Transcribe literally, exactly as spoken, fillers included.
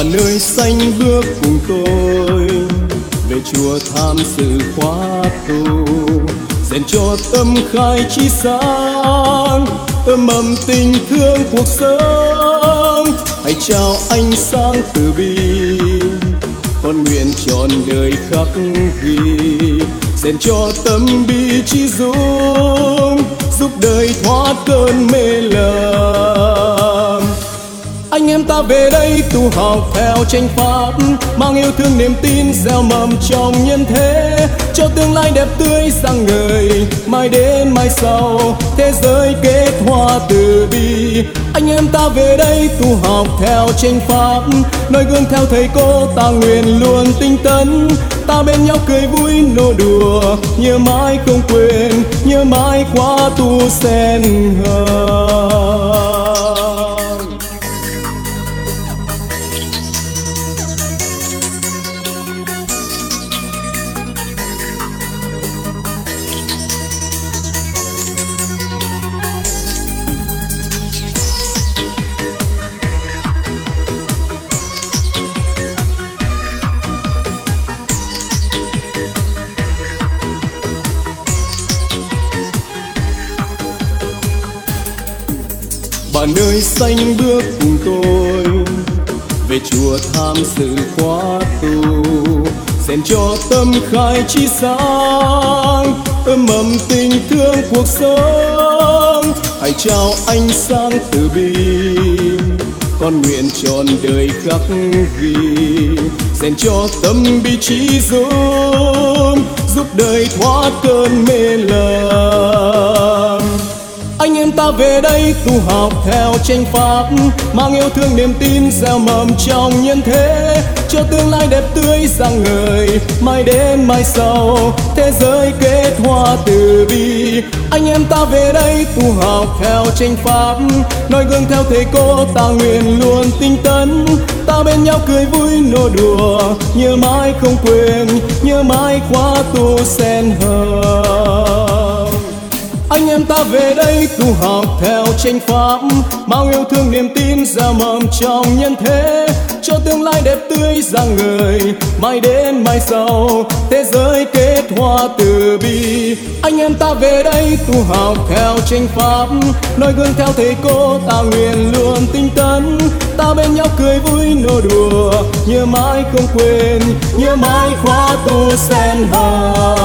Bạn ơi xanh bước cùng tôi về chùa tham dự khóa tu, rèn cho tâm khai trí sáng, ươm mầm tình thương cuộc sống. Hãy trao ánh sáng từ bi, con nguyện trọn đời khắc ghi, rèn cho tâm bi trí dũng, giúp đời thoát cơn mê lầm. Anh em ta về đây tu học theo chánh pháp, mang yêu thương niềm tin gieo mầm trong nhân thế, cho tương lai đẹp tươi sáng ngời, mai đến mai sau thế giới kết hoa từ bi. Anh em ta về đây tu học theo chánh pháp, noi gương theo thầy cô ta nguyện luôn tinh tấn, ta bên nhau cười vui nô đùa, nhớ mãi không quên, nhớ mãi khóa tu sen hồng. Bạn ơi xanh bước cùng tôi về chùa tham dự khóa tu, rèn cho tâm khai trí sáng, ươm mầm tình thương cuộc sống. Hãy trao ánh sáng từ bi, con nguyện trọn đời khắc ghi, rèn cho tâm bi trí dũng, giúp đời thoát cơn mê lầm. Anh em ta về đây tu học theo chánh pháp, mang yêu thương niềm tin gieo mầm trong nhân thế, cho tương lai đẹp tươi sáng ngời, mai đến mai sau thế giới kết hoa từ bi. Anh em ta về đây tu học theo chánh pháp, noi gương theo thầy cô ta nguyện luôn tinh tấn, ta bên nhau cười vui nô đùa, nhớ mãi không quên, nhớ mãi khóa tu sen hồng. Anh em ta về đây tu học theo chánh pháp, mang yêu thương niềm tin gieo mầm trong nhân thế, cho tương lai đẹp tươi sáng ngời, mai đến mai sau thế giới kết hoa từ bi. Anh em ta về đây tu học theo chánh pháp, noi gương theo thầy cô ta nguyện luôn tinh tấn, ta bên nhau cười vui nô đùa, nhớ mãi không quên, nhớ mãi khóa tu sen hồng.